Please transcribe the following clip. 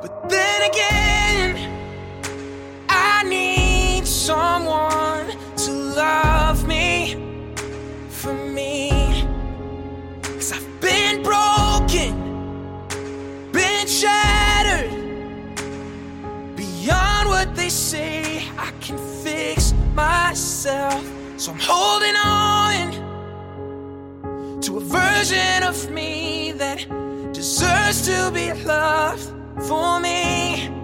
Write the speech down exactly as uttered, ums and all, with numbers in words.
But then again, I need someone to love me for me. 'Cause I've been broken, been shattered, beyond what they say I can fix myself. So I'm holding on to a version of me that deserves to be loved for me.